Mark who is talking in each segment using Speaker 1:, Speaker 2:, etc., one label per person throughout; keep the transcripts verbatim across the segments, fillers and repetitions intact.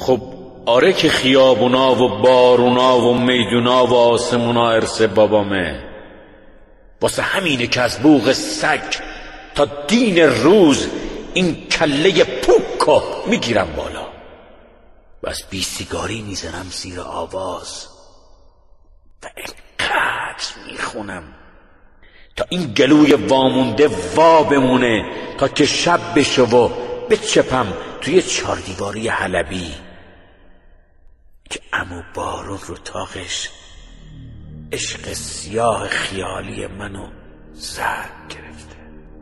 Speaker 1: خب آره که خیابونا و بارونا و میدونا و آسمونا ارث بابامه. واسه همینه که از بوق سگ تا دین روز این کله پوکو میگیرم بالا و از بی سیگاری میزنم زیر آواز و اینقدر میخونم تا این گلوی وامونده وا بمونه، تا که شب بشه و بچپم توی چاردیواری حلبی که عمو بارون رو تاقش عشق سیاه خیالی منو زرد گرفته.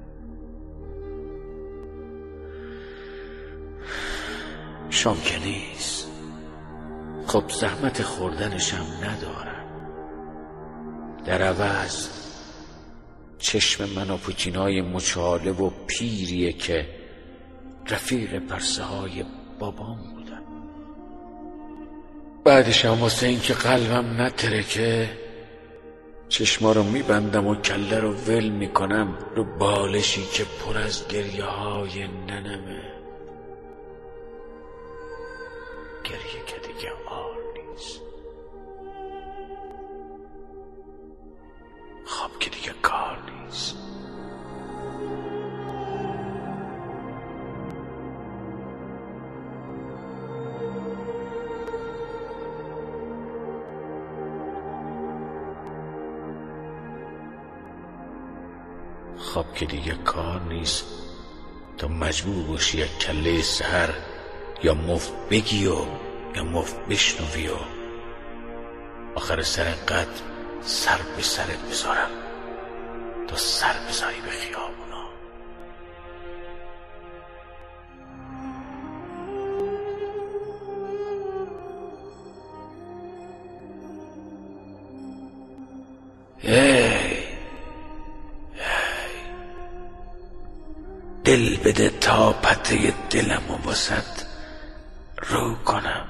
Speaker 1: شام که نیست، خب زحمت خوردنشم ندارم. در عوض چشم من و پوتینای مچاله و پیریه که رفیق پرسه های بابام بودن. بعدش هم واسه این که قلبم نترکه چشما رو میبندم و کله رو ول میکنم رو بالشی که پر از گریه های ننمه. گریه که دیگه آر نیست، خواب که دیگه کار نیست. خواب که دیگه کار نیست تا مجبور باشی یک کله سحر یا مفت بگی و یا مفت بشنوی و آخر سر قد سر به سرت بذارم تا سر بذاری به خیابونا. هی دل بده تا پته دلم و واسط رو کنم.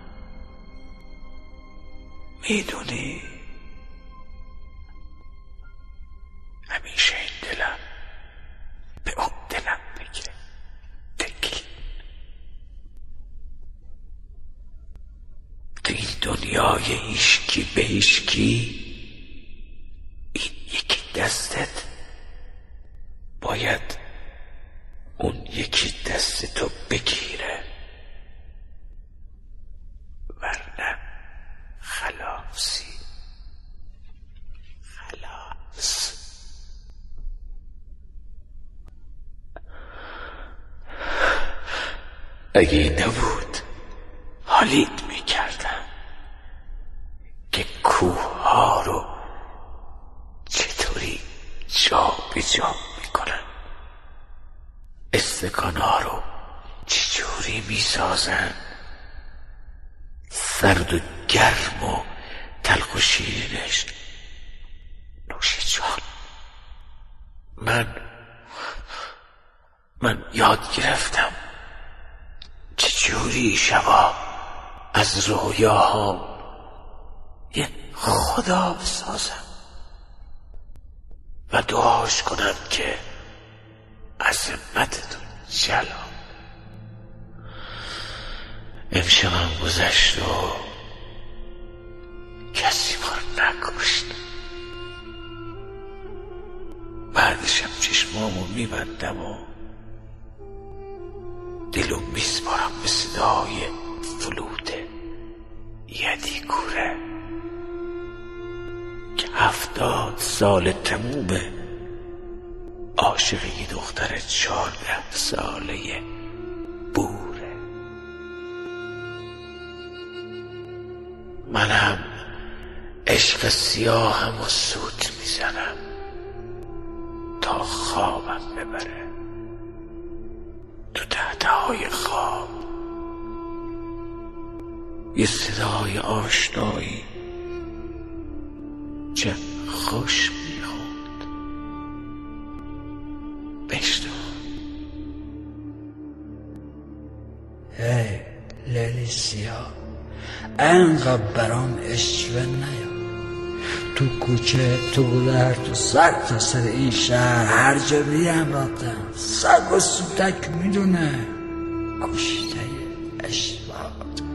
Speaker 1: میدونی همیشه این دلم به اون دلم بگیره بگی. تو این دنیای هیشکی به هیشکی این یکی دستت باید اون یکی دست تو بگیره، ورنه خلاصی. خلاص. اگه نبود حالیت میکردم که کوه ها رو چطوری جا به جا میکنن، استکان ها رو چجوری میسازن، سرد و گرم و تلخ و شیرینش. نوش جان. من من یاد گرفتم چجوری شبا از رویاهام یه خدا بسازم و دعاش کنم که عظمتتون جلال. امشبم گذشت و کسی ما رو نکشت. بعدشم چشمامو میبندم و دلو میسپارم به صدای فلوت یدی کوره که هفتاد سال تمومه عاشق یه دختر چهارده ساله بوره. منم عشق سیاهم و سوت میزنم تا خوابم ببره. تو تحته های خواب یه صدای آشنایی چه خوش میخوند. بشنو.
Speaker 2: هی لیلی سیاه، انقدر برام اشوه نیا. تو کوچه، تو گذر، تو سر تا سر این شهر هر جا بریم رفتم سگ و سوتک میدونه کشته اشواق